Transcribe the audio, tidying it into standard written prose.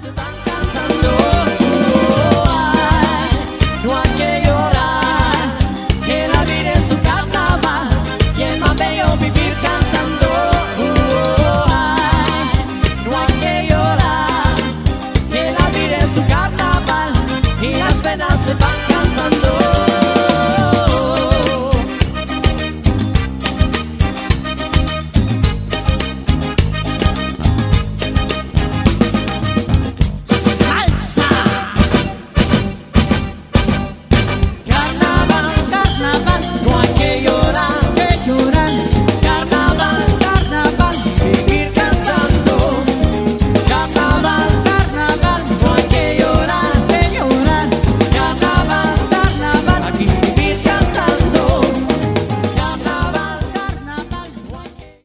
se van cantando. Ay, no hay que llorar, que la vida es un carnaval y es más bello vivir cantando. Ay, no hay que llorar, que la vida es un carnaval y las penas se van